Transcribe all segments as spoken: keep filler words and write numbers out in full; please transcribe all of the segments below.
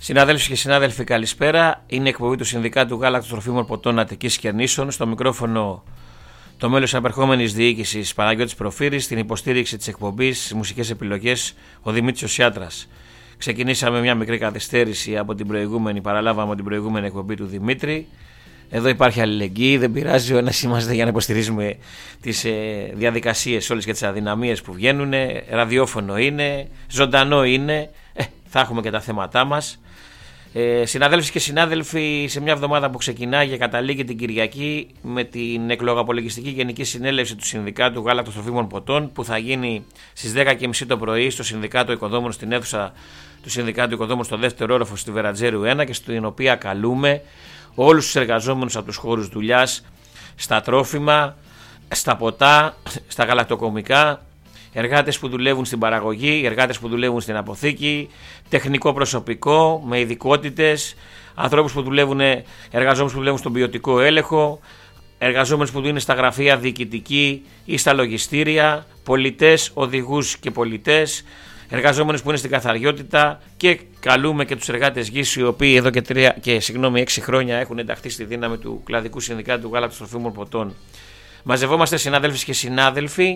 Συναδέλφοι και συνάδελφοι, καλησπέρα. Είναι η εκπομπή του Συνδικάτου Γάλακτος Τροφίμων Ποτών Αττικής και Νήσων. Στο μικρόφωνο το μέλος απερχόμενης διοίκησης Παναγιώτης Προφύρης. Στην υποστήριξη της εκπομπής, στις μουσικές επιλογές, ο Δημήτρης Οσιάτρας. Ξεκινήσαμε μια μικρή καθυστέρηση από την προηγούμενη, παραλάβαμε την προηγούμενη εκπομπή του Δημήτρη. Εδώ υπάρχει αλληλεγγύη, δεν πειράζει, ο ένας είμαστε για να υποστηρίζουμε τις ε, διαδικασίες όλες και τις αδυναμίες που βγαίνουν. Ραδιόφωνο είναι, ζωντανό είναι, ε, θα έχουμε και τα θέματά μας. Ε, συναδέλφοι και συνάδελφοι, σε μια εβδομάδα που ξεκινάει και καταλήγει την Κυριακή με την εκλογαπολογιστική Γενική Συνέλευση του Συνδικάτου Γάλακτος Τροφίμων Ποτών, που θα γίνει στις δέκα και μισή το πρωί στο Συνδικάτο Οικοδόμων, στην αίθουσα του Συνδικάτου Οικοδόμων στο δεύτερο όροφο στη Βερατζέρου ένα, και στην οποία καλούμε όλους τους εργαζόμενους από τους χώρους δουλειάς, στα τρόφιμα, στα ποτά, στα γαλακτοκομικά, εργάτες που δουλεύουν στην παραγωγή, εργάτες που δουλεύουν στην αποθήκη, τεχνικό προσωπικό με ειδικότητες, ανθρώπους που δουλεύουν, εργαζόμενους που δουλεύουν στον ποιοτικό έλεγχο, εργαζόμενους που δουλεύουν στα γραφεία διοικητική ή στα λογιστήρια, πολιτές, οδηγούς και πολιτές, εργαζόμενους που είναι στην καθαριότητα, και καλούμε και τους εργάτες γης, οι οποίοι εδώ και, τρία, και συγγνώμη, έξι χρόνια έχουν ενταχθεί στη δύναμη του Κλαδικού Συνδικάτου Γάλακτος Τροφίμων Ποτών. Μαζευόμαστε, συνάδελφοι και συνάδελφοι,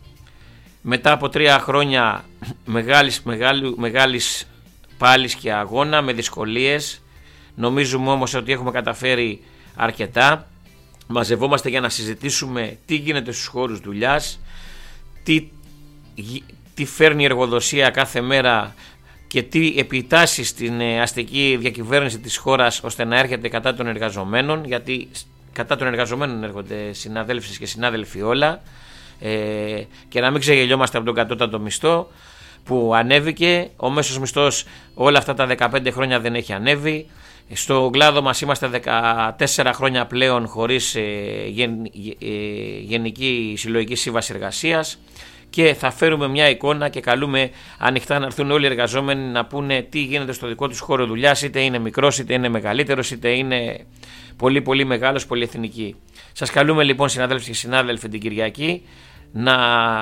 μετά από τρία χρόνια μεγάλης, μεγάλη, μεγάλης πάλης και αγώνα, με δυσκολίες. Νομίζουμε όμως ότι έχουμε καταφέρει αρκετά. Μαζευόμαστε για να συζητήσουμε τι γίνεται στους χώρους δουλειάς, τι, τι φέρνει η εργοδοσία κάθε μέρα και τι επιτάσσει στην αστική διακυβέρνηση της χώρας ώστε να έρχεται κατά των εργαζομένων, γιατί κατά των εργαζομένων έρχονται, συναδέλφοι και συνάδελφοι, όλα. Ε, και να μην ξεγελιόμαστε από τον κατώτατο μισθό που ανέβηκε. Ο μέσος μισθός όλα αυτά τα δεκαπέντε χρόνια δεν έχει ανέβει. Στο κλάδο μας είμαστε δεκατέσσερα χρόνια πλέον χωρίς ε, γεν, ε, γενική συλλογική σύμβαση εργασίας, και θα φέρουμε μια εικόνα και καλούμε ανοιχτά να έρθουν όλοι οι εργαζόμενοι να πούνε τι γίνεται στο δικό τους χώρο δουλειάς, είτε είναι μικρός, είτε είναι μεγαλύτερος, είτε είναι πολύ πολύ μεγάλος, πολυεθνική. Σας καλούμε λοιπόν, συναδέλφοι και συνάδελφοι, την Κυριακή να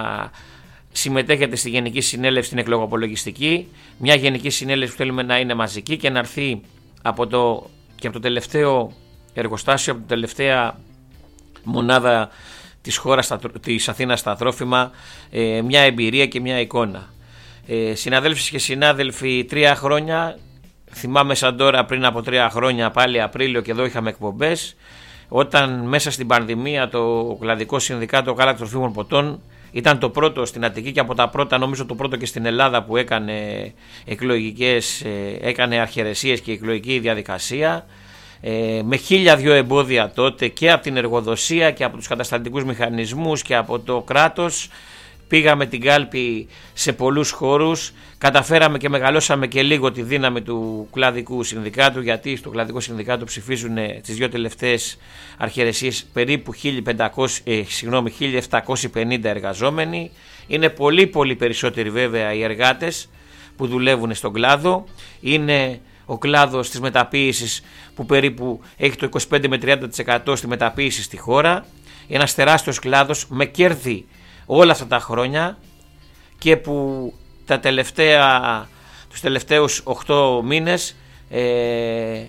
συμμετέχετε στη Γενική Συνέλευση, στην εκλογαπολογιστική, μια Γενική Συνέλευση που θέλουμε να είναι μαζική και να έρθει από το, και από το τελευταίο εργοστάσιο, από την τελευταία μονάδα της χώρας, της Αθήνας στα τρόφιμα, ε, μια εμπειρία και μια εικόνα. Ε, συναδέλφοι και συνάδελφοι, τρία χρόνια, θυμάμαι σαν τώρα, πριν από τρία χρόνια, πάλι Απρίλιο, και εδώ είχαμε εκπομπές, όταν μέσα στην πανδημία το Κλαδικό Συνδικάτο Γάλακτος Τροφίμων Ποτών ήταν το πρώτο στην Αττική και από τα πρώτα, νομίζω το πρώτο και στην Ελλάδα, που έκανε εκλογικές, έκανε αρχαιρεσίες και εκλογική διαδικασία, ε, με χίλια δυο εμπόδια τότε, και από την εργοδοσία και από τους κατασταλτικούς μηχανισμούς και από το κράτος. Πήγαμε την κάλπη σε πολλούς χώρους, καταφέραμε και μεγαλώσαμε και λίγο τη δύναμη του Κλαδικού Συνδικάτου, γιατί στο Κλαδικό Συνδικάτο ψηφίζουν τις δύο τελευταίες αρχαιρεσίες περίπου χίλια επτακόσιοι πενήντα εργαζόμενοι. Είναι πολύ πολύ περισσότεροι βέβαια οι εργάτες που δουλεύουν στον κλάδο. Είναι ο κλάδος της μεταποίησης που περίπου έχει το είκοσι πέντε με τριάντα τοις εκατό στη μεταποίηση στη χώρα. Ένας τεράστιος κλάδος με κέρδη όλα αυτά τα χρόνια, και που τα τελευταία, τους τελευταίους οκτώ μήνες ε,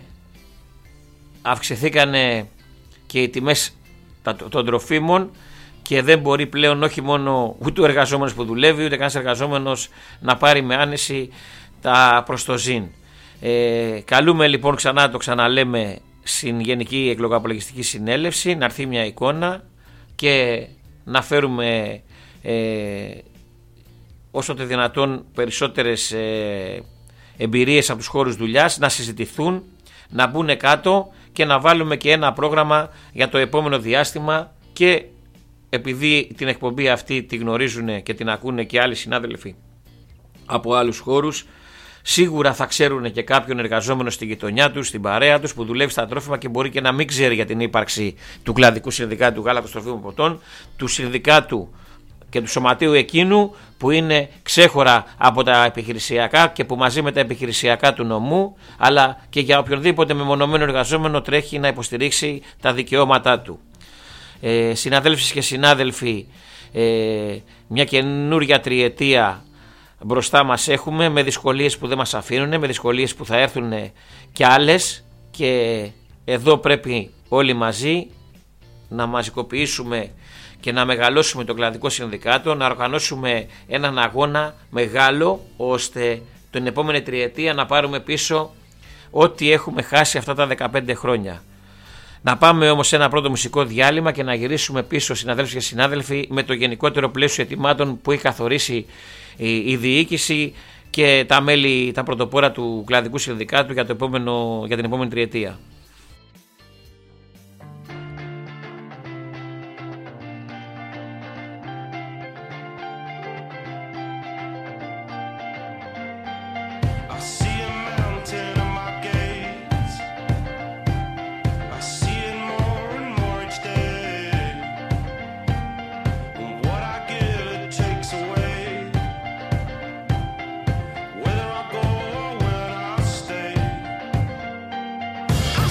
αυξηθήκανε και οι τιμές των τροφίμων, και δεν μπορεί πλέον όχι μόνο ούτε ο εργαζόμενος που δουλεύει, ούτε κανένας εργαζόμενος να πάρει με άνεση τα προστοζήν. Ε, καλούμε λοιπόν ξανά, το ξαναλέμε, στην Γενική Εκλογαπολογιστική Συνέλευση να έρθει μια εικόνα και να φέρουμε ε, όσο το δυνατόν περισσότερες ε, εμπειρίες από τους χώρους δουλειάς, να συζητηθούν, να μπουν κάτω και να βάλουμε και ένα πρόγραμμα για το επόμενο διάστημα. Και επειδή την εκπομπή αυτή τη γνωρίζουν και την ακούνε και άλλοι συνάδελφοι από άλλους χώρους, σίγουρα θα ξέρουν και κάποιον εργαζόμενο στη γειτονιά τους, στην παρέα τους, που δουλεύει στα τρόφιμα και μπορεί και να μην ξέρει για την ύπαρξη του Κλαδικού Συνδικάτου Γάλακτος Τροφίμων Ποτών, του συνδικάτου και του σωματείου εκείνου που είναι ξέχωρα από τα επιχειρησιακά και που μαζί με τα επιχειρησιακά του νομού, αλλά και για οποιονδήποτε μεμονωμένο εργαζόμενο τρέχει να υποστηρίξει τα δικαιώματά του. Ε, συναδέλφοι και συνάδελφοι, ε, μια καινούρια τριετία μπροστά μας έχουμε, με δυσκολίες που δεν μας αφήνουν, με δυσκολίες που θα έρθουν και άλλες, και εδώ πρέπει όλοι μαζί να μαζικοποιήσουμε και να μεγαλώσουμε το Κλαδικό Συνδικάτο, να οργανώσουμε έναν αγώνα μεγάλο, ώστε την επόμενη τριετία να πάρουμε πίσω ό,τι έχουμε χάσει αυτά τα δεκαπέντε χρόνια. Να πάμε όμως σε ένα πρώτο μουσικό διάλειμμα και να γυρίσουμε πίσω, συναδέλφοι και συνάδελφοι, με το γενικότερο πλαίσιο ετοιμάτων που έχει καθορίσει η διοίκηση και τα μέλη, τα πρωτοπόρα του Κλαδικού Συνδικάτου για, το επόμενο, για την επόμενη τριετία. I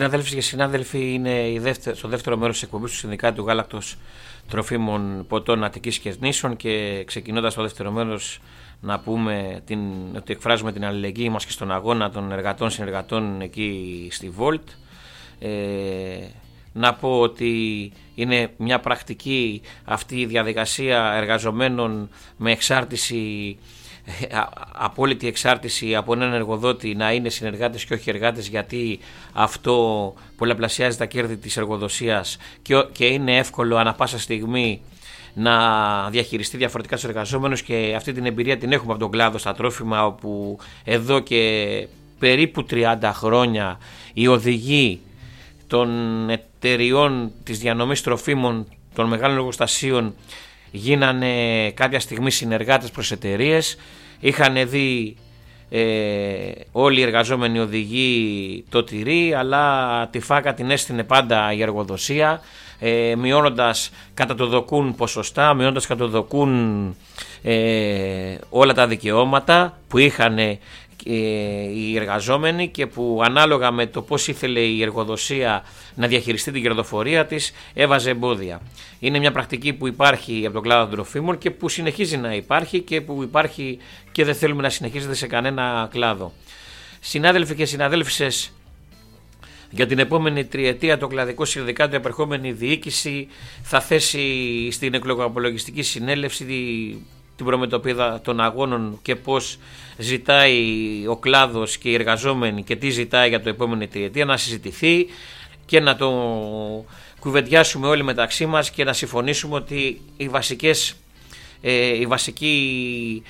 Συναδέλφοι και συνάδελφοι, είναι η δεύτερη, στο δεύτερο μέρος της εκπομπής του Συνδικάτου Γάλακτος Τροφίμων Ποτών Αττικής και Νήσων, και ξεκινώντας το δεύτερο μέρος να πούμε την, ότι εκφράζουμε την αλληλεγγύη μας και στον αγώνα των εργατών συνεργατών εκεί στη Volt. Ε, να πω ότι είναι μια πρακτική αυτή η διαδικασία εργαζομένων με εξάρτηση, απόλυτη εξάρτηση από έναν εργοδότη, να είναι συνεργάτες και όχι εργάτες, γιατί αυτό πολλαπλασιάζει τα κέρδη της εργοδοσίας και, και είναι εύκολο ανα πάσα στιγμή να διαχειριστεί διαφορετικά τους εργαζόμενους, και αυτή την εμπειρία την έχουμε από τον κλάδο στα τρόφιμα, όπου εδώ και περίπου τριάντα χρόνια οι οδηγοί των εταιριών της διανομής τροφίμων των μεγάλων εργοστασίων γίνανε κάποια στιγμή συνεργάτες προς εταιρείες. Είχαν δει ε, όλοι οι εργαζόμενοι οδηγοί το τυρί, αλλά τη φάκα την έστεινε πάντα η εργοδοσία, ε, μειώνοντας κατά το δοκούν ποσοστά, μειώνοντας κατά το δοκούν ε, όλα τα δικαιώματα που είχαν ε, οι εργαζόμενοι, και που ανάλογα με το πώς ήθελε η εργοδοσία να διαχειριστεί την κερδοφορία της έβαζε εμπόδια. Είναι μια πρακτική που υπάρχει από τον κλάδο των τροφίμων και που συνεχίζει να υπάρχει, και που υπάρχει και δεν θέλουμε να συνεχίζεται σε κανένα κλάδο. Συνάδελφοι και συναδέλφισες, για την επόμενη τριετία το κλαδικό συνδικάτο, η επερχόμενη διοίκηση θα θέσει στην εκλογοαπολογιστική συνέλευση την προμετωπίδα των αγώνων και πώς ζητάει ο κλάδος και οι εργαζόμενοι και τι ζητάει για το επόμενη τριετία, να συζητηθεί και να το κουβεντιάσουμε όλοι μεταξύ μας και να συμφωνήσουμε ότι οι βασικές ε, οι βασικοί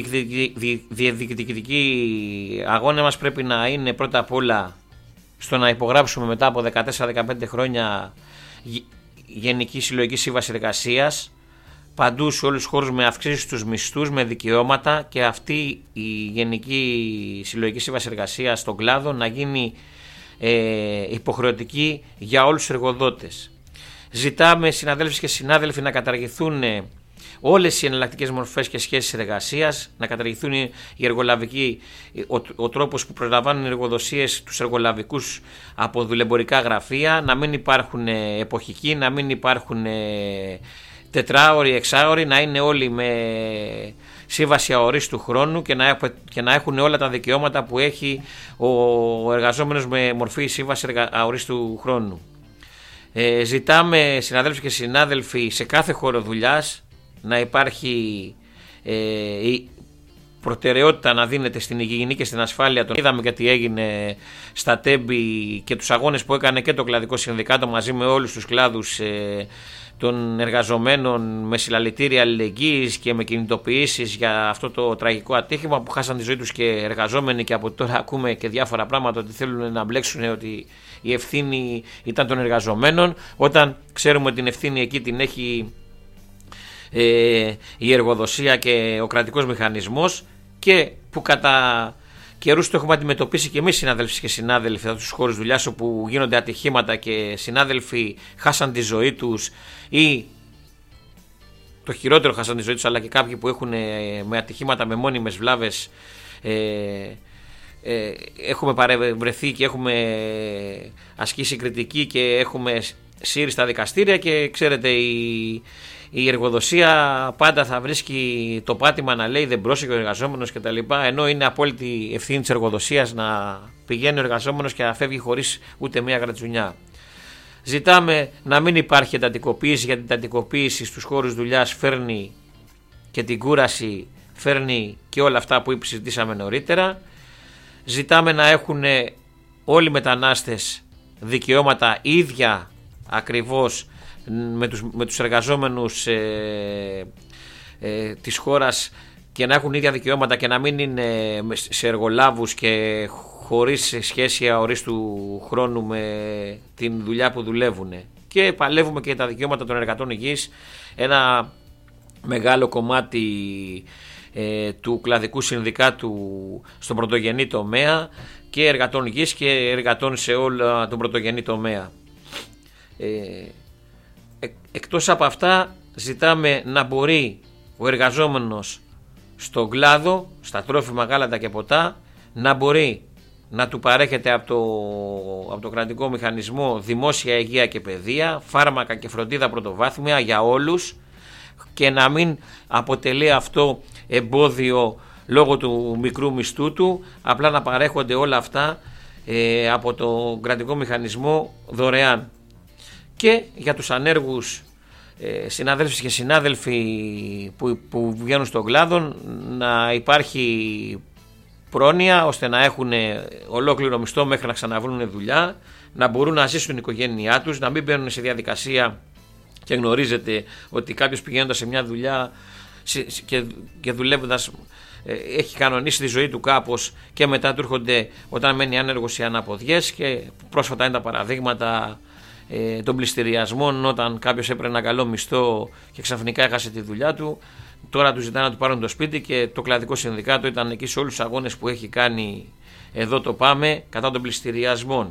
διεκδικητικοί αγώνες μας πρέπει να είναι πρώτα απ' όλα στο να υπογράψουμε μετά από δεκατέσσερα δεκαπέντε χρόνια Γενική Συλλογική Σύμβαση Εργασίας παντού σε όλους τους χώρους, με αυξήσεις στους μισθούς, με δικαιώματα, και αυτή η Γενική Συλλογική Σύμβαση Εργασίας στον κλάδο να γίνει ε, υποχρεωτική για όλους τους εργοδότες. Ζητάμε, συναδέλφοι και συνάδελφοι, να καταργηθούν όλες οι εναλλακτικές μορφές και σχέσεις εργασίας, να καταργηθούν οι εργολαβικοί, ο, ο τρόπος που προσλαμβάνουν οι εργοδοσίες τους εργολαβικούς από δουλεμπορικά γραφεία, να μην υπάρχουν εποχικοί, να μην υπάρχουν τετράωροι, εξάωροι, να είναι όλοι με σύμβαση αορίστου χρόνου και να, και να έχουν όλα τα δικαιώματα που έχει ο εργαζόμενος με μορφή σύμβαση αορίστου χρόνου. Ε, ζητάμε, συναδέλφοι και συνάδελφοι, σε κάθε χώρο δουλειάς να υπάρχει ε, η προτεραιότητα να δίνεται στην υγιεινή και στην ασφάλεια. Τον είδαμε και τι έγινε στα Τέμπη και τους αγώνες που έκανε και το κλαδικό συνδικάτο μαζί με όλους τους κλάδους ε, των εργαζομένων, με συλλαλητήρια αλληλεγγύης και με κινητοποιήσεις για αυτό το τραγικό ατύχημα που χάσαν τη ζωή τους και εργαζόμενοι, και από τώρα ακούμε και διάφορα πράγματα ότι θέλουν να μπλέξουν ότι η ευθύνη ήταν των εργαζομένων, όταν ξέρουμε ότι την ευθύνη εκεί την έχει ε, η εργοδοσία και ο κρατικός μηχανισμός, και που κατά καιρούς το έχουμε αντιμετωπίσει και εμείς, συνάδελφοι και συνάδελφοι, από τους χώρους δουλειάς όπου γίνονται ατυχήματα και συνάδελφοι χάσαν τη ζωή τους, ή το χειρότερο χάσαν τη ζωή τους, αλλά και κάποιοι που έχουν με ατυχήματα με μόνιμες βλάβες ε, ε, έχουμε παρευρεθεί και έχουμε ασκήσει κριτική και έχουμε σύρει στα δικαστήρια, και ξέρετε η η εργοδοσία πάντα θα βρίσκει το πάτημα να λέει δεν πρόσεχε ο εργαζόμενος κτλ. Ενώ είναι απόλυτη ευθύνη της εργοδοσίας να πηγαίνει ο εργαζόμενος και να φεύγει χωρίς ούτε μία γρατζουνιά. Ζητάμε να μην υπάρχει εντατικοποίηση, γιατί η εντατικοποίηση στους χώρους δουλειάς φέρνει και την κούραση, φέρνει και όλα αυτά που συζητήσαμε νωρίτερα. Ζητάμε να έχουν όλοι οι μετανάστες δικαιώματα ίδια ακριβώς με τους, με τους εργαζόμενους ε, ε, της χώρας, και να έχουν ίδια δικαιώματα και να μην είναι σε εργολάβους και χωρίς σχέση αορίστου χρόνου με την δουλειά που δουλεύουν. Και παλεύουμε και τα δικαιώματα των εργατών υγιής, ένα μεγάλο κομμάτι ε, του κλαδικού συνδικάτου στον πρωτογενή τομέα, και εργατών υγιής και εργατών σε όλα τον πρωτογενή τομέα. Ε, Εκτός από αυτά, ζητάμε να μπορεί ο εργαζόμενος στον κλάδο, στα τρόφιμα, γάλατα και ποτά, να μπορεί να του παρέχεται από το, από το κρατικό μηχανισμό δημόσια υγεία και παιδεία, φάρμακα και φροντίδα πρωτοβάθμια για όλους και να μην αποτελεί αυτό εμπόδιο λόγω του μικρού μισθού του, απλά να παρέχονται όλα αυτά ε, από το κρατικό μηχανισμό δωρεάν. Και για τους ανέργους ε, συναδέλφους και συνάδελφοι που, που βγαίνουν στον κλάδο να υπάρχει πρόνοια ώστε να έχουν ολόκληρο μισθό μέχρι να ξαναβρούν δουλειά, να μπορούν να ζήσουν η οικογένειά τους, να μην μπαίνουν σε διαδικασία και γνωρίζετε ότι κάποιος πηγαίνοντας σε μια δουλειά και, και δουλεύοντας έχει κανονίσει τη ζωή του κάπως και μετά του έρχονται όταν μένει άνεργος οι αναποδιές και πρόσφατα είναι τα παραδείγματα ε, των πληστηριασμών όταν κάποιος έπαιρνε ένα καλό μισθό και ξαφνικά έχασε τη δουλειά του. Τώρα του ζητάνε να του πάρουν το σπίτι και το κλαδικό συνδικάτο ήταν εκεί σε όλους τους αγώνες που έχει κάνει εδώ το πάμε κατά των πληστηριασμών.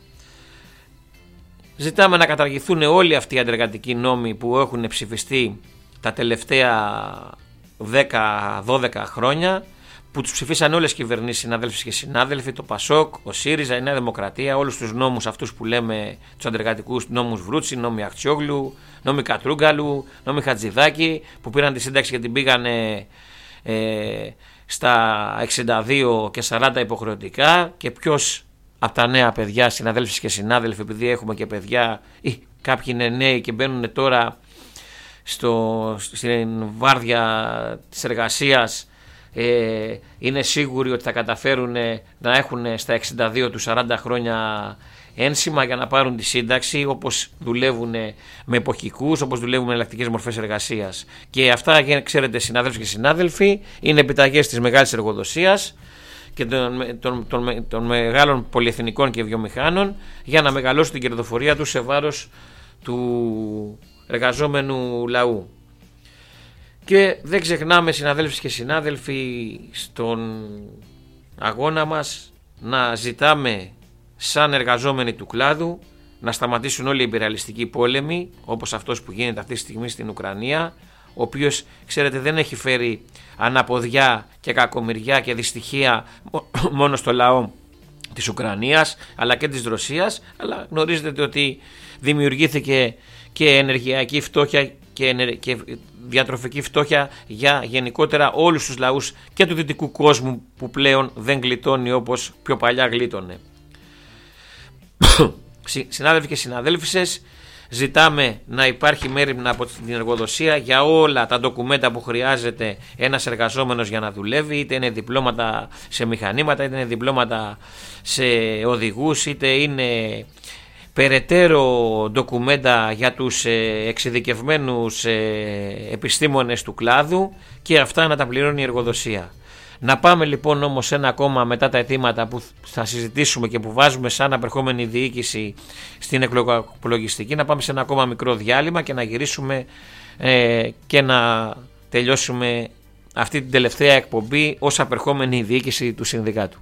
Ζητάμε να καταργηθούν όλοι αυτοί οι αντεργατικοί νόμοι που έχουν ψηφιστεί τα τελευταία δέκα δώδεκα χρόνια, που τους ψηφίσαν όλες οι κυβερνήσεις, συναδέλφοι και συνάδελφοι, το Πασόκ, ο ΣΥΡΙΖΑ, η Νέα Δημοκρατία, όλους τους νόμους αυτούς που λέμε, τους αντεργατικούς νόμους Βρούτσι, νόμοι Αχτσιόγλου, νόμοι Κατρούγκαλου, νόμοι Χατζηδάκη, που πήραν τη σύνταξη και την πήγανε ε, στα εξήντα δύο και σαράντα υποχρεωτικά. Και ποιος από τα νέα παιδιά, συναδέλφοι και συνάδελφοι, επειδή έχουμε και παιδιά ή κάποιοι είναι νέοι και μπαίνουν τώρα στο, στην βάρδια της εργασίας, ε, είναι σίγουροι ότι θα καταφέρουν να έχουν στα εξήντα δύο του σαράντα χρόνια ένσημα για να πάρουν τη σύνταξη, όπως δουλεύουν με εποχικούς, όπως δουλεύουν με εναλλακτικές μορφές εργασίας. Και αυτά, ξέρετε συνάδελφοι και συνάδελφοι, είναι επιταγές της μεγάλης εργοδοσίας και των, των, των, των μεγάλων πολυεθνικών και βιομηχάνων για να μεγαλώσουν την κερδοφορία τους σε βάρος του εργαζόμενου λαού. Και δεν ξεχνάμε συναδέλφοι και συνάδελφοι στον αγώνα μας να ζητάμε σαν εργαζόμενοι του κλάδου να σταματήσουν όλοι οι υπεραλιστικοί πόλεμοι όπως αυτός που γίνεται αυτή τη στιγμή στην Ουκρανία, ο οποίος ξέρετε δεν έχει φέρει αναποδιά και κακομοιριά και δυστυχία μόνο στο λαό της Ουκρανίας αλλά και της Ρωσίας, αλλά γνωρίζετε ότι δημιουργήθηκε και ενεργειακή φτώχεια και διατροφική φτώχεια για γενικότερα όλους τους λαούς και του δυτικού κόσμου που πλέον δεν γλιτώνει όπως πιο παλιά γλίτωνε. Συνάδελφοι και συναδέλφισες, ζητάμε να υπάρχει μέριμνα από την εργοδοσία για όλα τα ντοκουμέντα που χρειάζεται ένας εργαζόμενος για να δουλεύει, είτε είναι διπλώματα σε μηχανήματα, είτε είναι διπλώματα σε οδηγούς, είτε είναι περαιτέρω ντοκουμέντα για τους εξειδικευμένους επιστήμονες του κλάδου και αυτά να τα πληρώνει η εργοδοσία. Να πάμε λοιπόν όμως ένα ακόμα μετά τα αιτήματα που θα συζητήσουμε και που βάζουμε σαν απερχόμενη διοίκηση στην εκλογιστική, να πάμε σε ένα ακόμα μικρό διάλειμμα και να γυρίσουμε ε, και να τελειώσουμε αυτή την τελευταία εκπομπή ως απερχόμενη διοίκηση του συνδικάτου.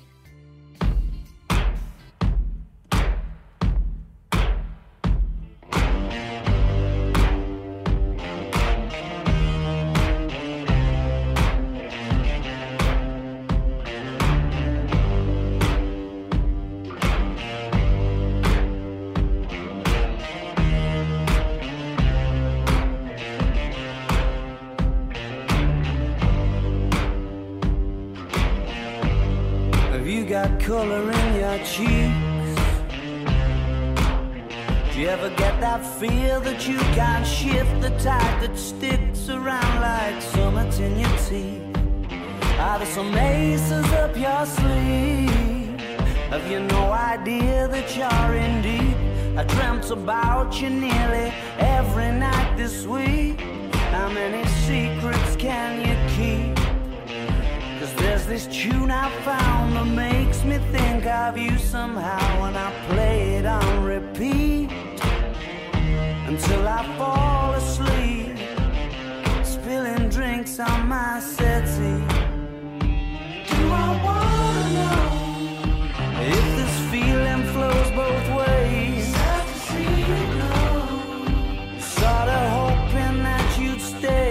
Color in your cheeks. Do you ever get that feel that you can't shift, the tide that sticks around like summits in your teeth? Are there some aces up your sleeve? Have you no idea that you're in deep? I dreamt about you nearly every night this week. How many secrets can you keep? There's this tune I found that makes me think of you somehow, and I play it on repeat until I fall asleep, spilling drinks on my settee. Do I wanna know if this feeling flows both ways? Sad to see you go. Sorta hoping that you'd stay.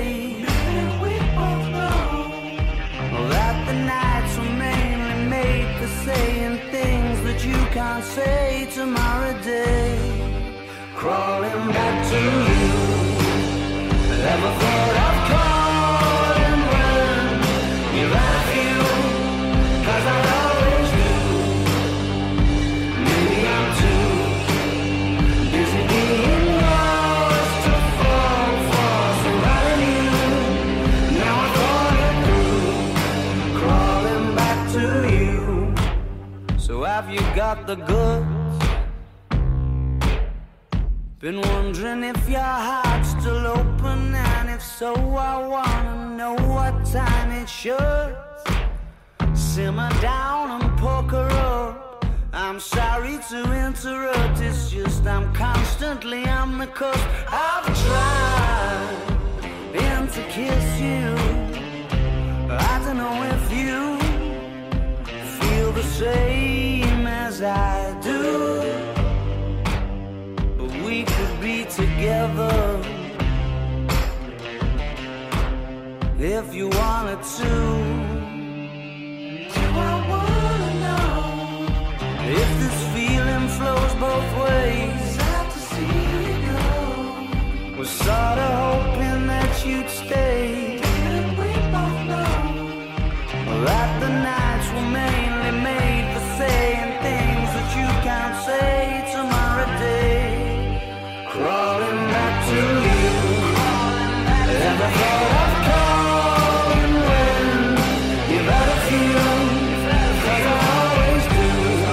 That the nights were mainly made for saying Ever thought of calling when you're out of you? 'Cause I always do. Maybe I'm too busy being lost to fall for somebody new. Now I thought it through, crawling back to you. So have you got the goods? Been wondering if your heart's still open, and if so, I wanna know what time it should. Simmer down and poker up. I'm sorry to interrupt, it's just I'm constantly on the cusp. I've tried been to kiss you. I don't know if you feel the same as I do. We could be together if you wanted to. Do I wanna know if this feeling flows both ways? Sad to see you go. Was sorta hoping that you'd stay. Didn't we both know that the nights were mainly made for saying things that you can't say tomorrow day? Crawling back to you. Ever thought of calling when you've had a few? 'Cause I always do.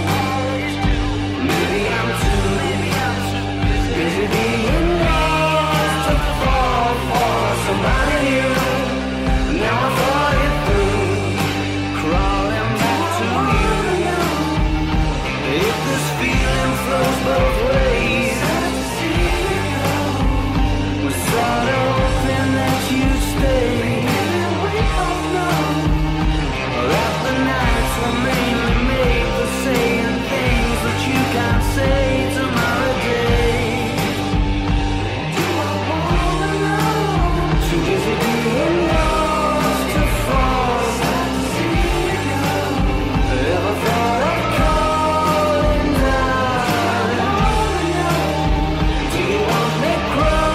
Maybe I'm too busy being lost to fall for somebody new. Now I thought it through, crawling back to you. If this feeling flows both ways, sort of hoping that you stay. We both know that the nights were mainly made for saying things that you can't say tomorrow day. Do I wanna know? Too busy being lost to fall. Sad to see you go. Ever thought of calling down? Do you want me cry?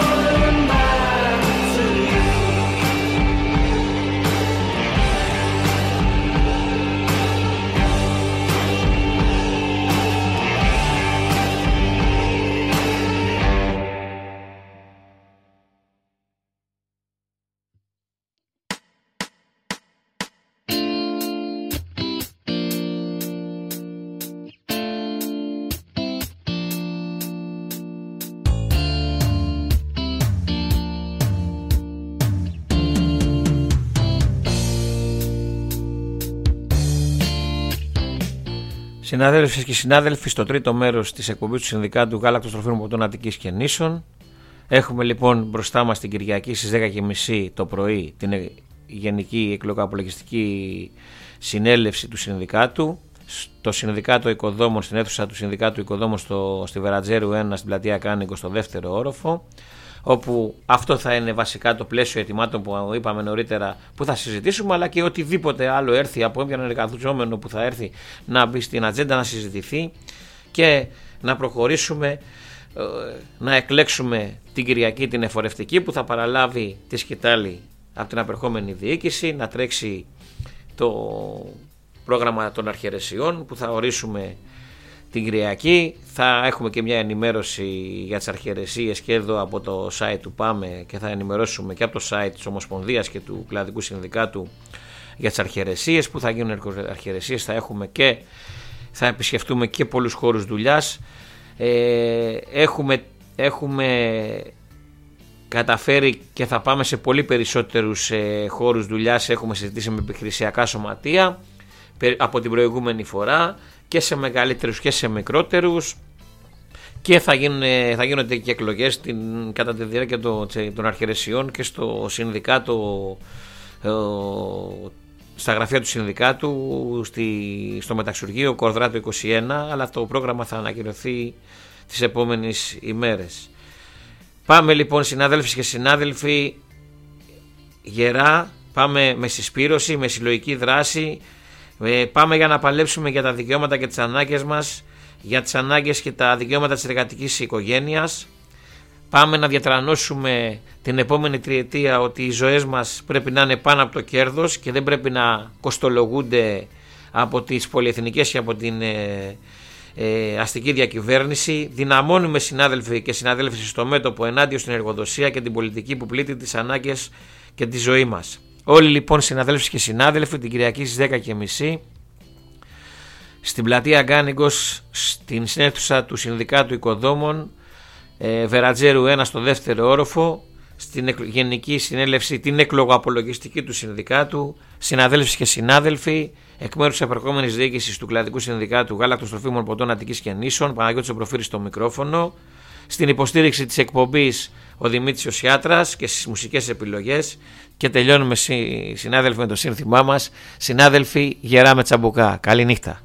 Συνάδελφοι και συνάδελφοι, στο τρίτο μέρος της εκπομπής του Συνδικάτου Γάλακτος Τροφίμων Ποτών Αττικής και Νήσων. Έχουμε λοιπόν μπροστά μας την Κυριακή στις δέκα και μισή το πρωί την Γενική Εκλογαπολογιστική Συνέλευση του Συνδικάτου. Στο Συνδικάτο Οικοδόμων, στην αίθουσα του Συνδικάτου Οικοδόμων στο, στη Βερατζέρου ένα, στην πλατεία Κάνικο, στο δεύτερο όροφο. Όπου αυτό θα είναι βασικά το πλαίσιο ετοιμάτων που είπαμε νωρίτερα που θα συζητήσουμε, αλλά και οτιδήποτε άλλο έρθει από όποιον εργαζόμενο που θα έρθει να μπει στην ατζέντα να συζητηθεί και να προχωρήσουμε, να εκλέξουμε την Κυριακή την εφορευτική που θα παραλάβει τη σκητάλη από την απερχόμενη διοίκηση, να τρέξει το πρόγραμμα των αρχαιρεσιών που θα ορίσουμε την Κυριακή. Θα έχουμε και μια ενημέρωση για τις αρχαιρεσίες και εδώ από το site του ΠΑΜΕ και θα ενημερώσουμε και από το site της Ομοσπονδίας και του Κλαδικού Συνδικάτου για τις αρχαιρεσίες που θα γίνουν αρχαιρεσίες. Θα έχουμε και θα επισκεφτούμε και πολλούς χώρους δουλειάς. Ε, έχουμε, έχουμε καταφέρει και θα πάμε σε πολύ περισσότερους ε, χώρους δουλειάς. Έχουμε συζητήσει με επιχειρησιακά σωματεία από την προηγούμενη φορά και σε μεγαλύτερους και σε μικρότερους και θα, γίνουν, θα γίνονται και εκλογές την, κατά τη διάρκεια των, των αρχαιρεσιών και στο συνδικάτο, ε, στα γραφεία του συνδικάτου στη, στο Μεταξουργείο Κορδράτο είκοσι ένα, αλλά το πρόγραμμα θα ανακοινωθεί τις επόμενες ημέρες. Πάμε λοιπόν συνάδελφοι και συνάδελφοι γερά, πάμε με συσπήρωση, με συλλογική δράση. Πάμε για να παλέψουμε για τα δικαιώματα και τις ανάγκες μας, για τις ανάγκες και τα δικαιώματα της εργατικής οικογένειας. πάμε να διατρανώσουμε την επόμενη τριετία ότι οι ζωές μας πρέπει να είναι πάνω από το κέρδος και δεν πρέπει να κοστολογούνται από τις πολυεθνικές και από την ε, ε, αστική διακυβέρνηση. Δυναμώνουμε, συνάδελφοι και συναδέλφοι, στο μέτωπο ενάντια στην εργοδοσία και την πολιτική που πλήττει τις ανάγκες και τη ζωή μας. Όλοι λοιπόν, συναδέλφοι και συνάδελφοι, την Κυριακή στις δέκα και μισή στην πλατεία Γκάνιγκος, στην συναίθουσα του Συνδικάτου Οικοδόμων ε, Βερατζέρου ένα στο δεύτερο όροφο, στην Γενική Συνέλευση, την εκλογοαπολογιστική του Συνδικάτου, συναδέλφοι και συνάδελφοι, εκ μέρους της επερχόμενης διοίκησης του Κλαδικού Συνδικάτου Γάλακτος Τροφίμων Ποτών Αττικής και Νήσων, Παναγιώτης ο Προφύρης στο μικρόφωνο, στην υποστήριξη της εκπομπής ο Δημήτρης Οσιάτρας και στις μουσικές επιλογές. Και τελειώνουμε, συνάδελφοι, με το σύνθημά μας. Συνάδελφοι, γερά με τσαμπουκά. Καλή νύχτα.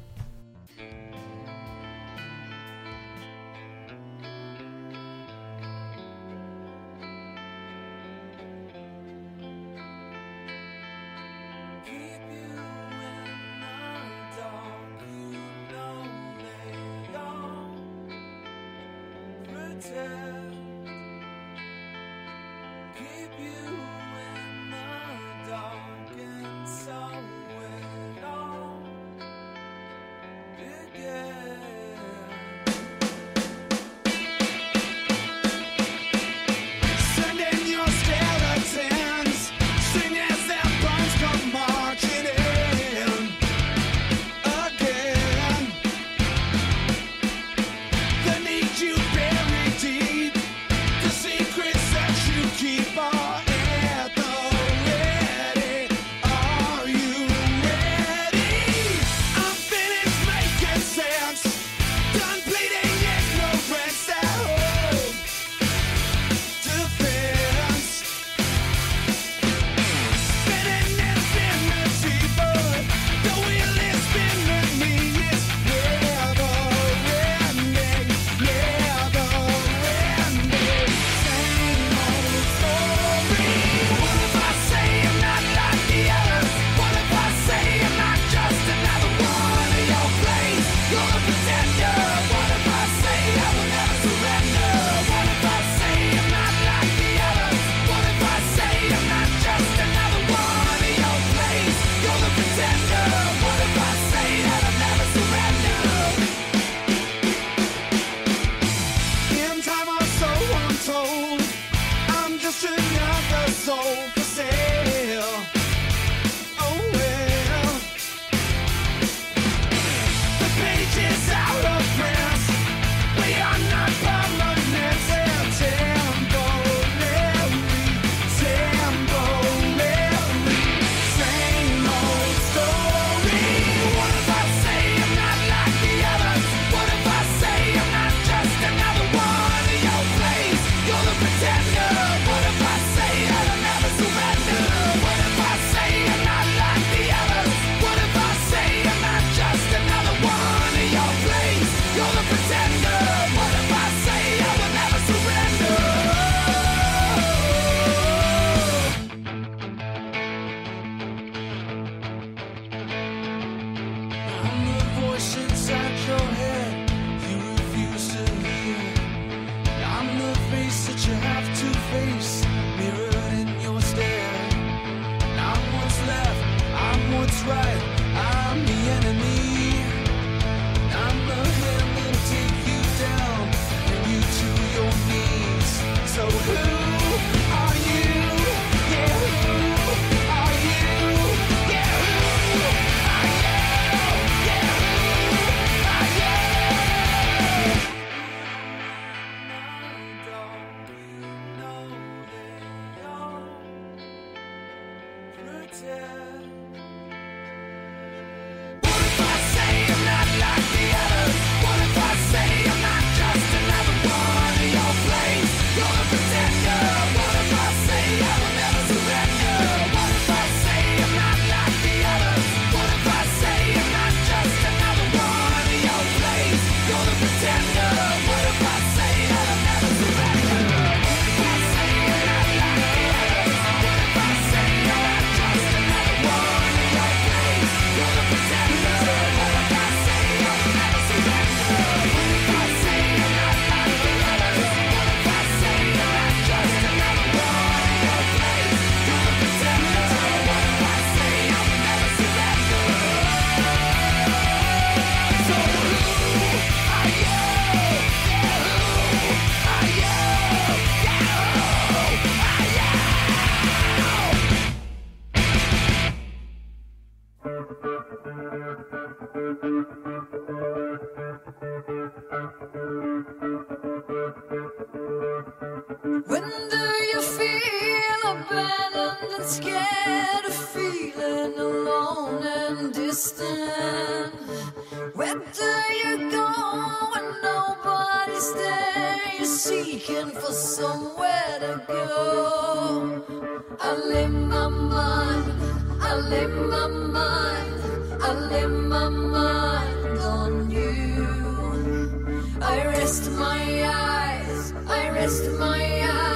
When do you feel abandoned and scared of feeling alone and distant? Where do you go when nobody's there? You're seeking for somewhere to go. I live my mind, I live my mind, I live my mind on you. I rest my eyes, I rest my eyes